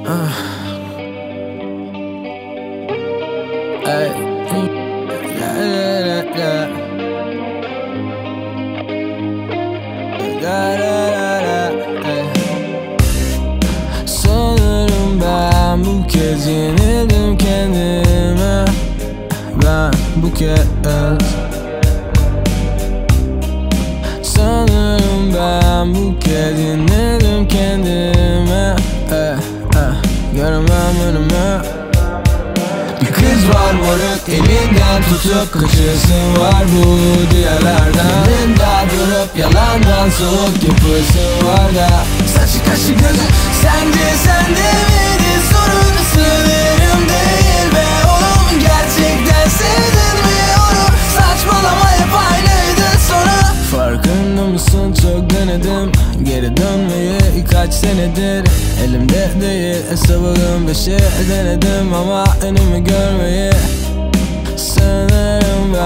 Ay. Sanırım ben bu kez yenildim kendime. Ben bu kez sanırım ben bu kez yenildim kendime. Göremem önüme. Bir kız var moruk, elinden tutup kaçırsın var bu diğerlerden. Yanında durup yalandan soğuk yapırsın var da. Saçı kaşı gözü sende miydin sorun sınırım değil be oğlum. Gerçekten sevdin mi onu, saçmalama hep aynıydı sonu. Farkında mısın çok denedim geri dönmeyi kaç senedir. Elimde değil hesabım beşe denedim ama önümü görmeyi. Sanırım